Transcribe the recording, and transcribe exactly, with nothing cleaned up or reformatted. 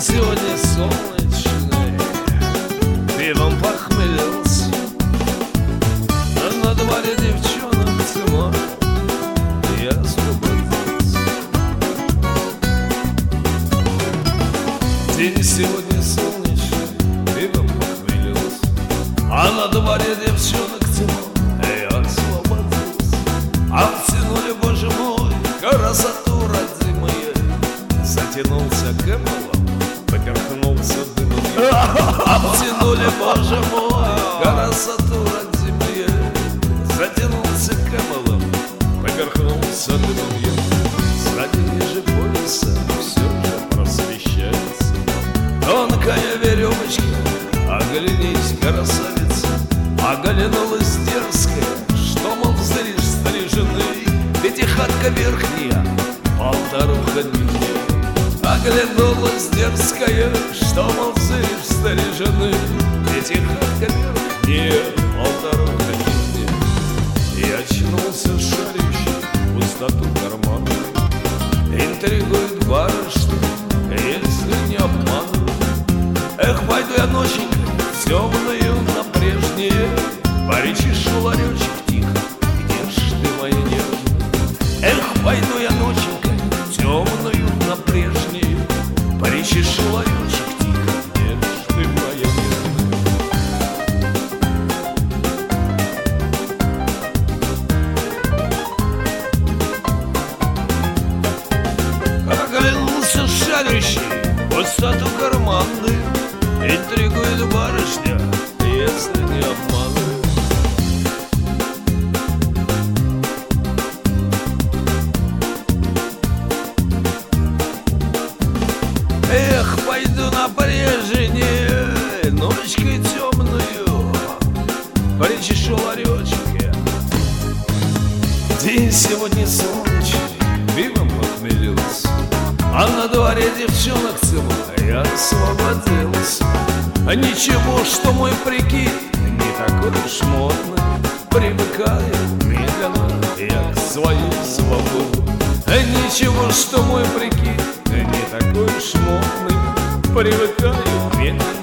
сегодня солнечный, пивом похмелился, а на дворе девчонок тьма, я освободился. День сегодня солнечный, пивом похмелился, а на дворе девчонок тьма, я освободился. Оттянули, боже мой, красоту родимые, затянулся кэмелом, поперхнулся дымом. Обтянули, боже мой, красоту родимые, затянулся кэмелом, поперхнулся дымом. Сзади ниже пояса все же просвещается тонкая веревочка. Оглянись, красавица, оглянулась дерзкая, что, мол, зришь стриженый, пятихатка верхняя, полторуха нижняя. Оглянулась дерзкая, что, мол, зришь стриженый, пятихатка верхняя, полторуха нижняя. И очнулся шарящий пустоту кармана, интригует барышня, если не обманывает. Эх, пойду я ноченькой темную на прежнее, поречишу ларечек тихо, где ж ты, моя нежная? Эх, пойду я ноченькой темную на прежнее, поречишу ларечек тихо, где ж ты, моя нежная? Оглянулся шарящий пустоту карманы, интригует барышня, если не обманывает. Эх, пойду на прежнее, ночкой темную, причешу ларечек я. День сегодня солнечный, пивом похмелился, а на дворе девчонок тьма, я освободился. А ничего, что мой прикид не такой уж модный, привыкаю медленно я к своей свободе. А ничего, что мой прикид не такой уж модный, привыкаю медленно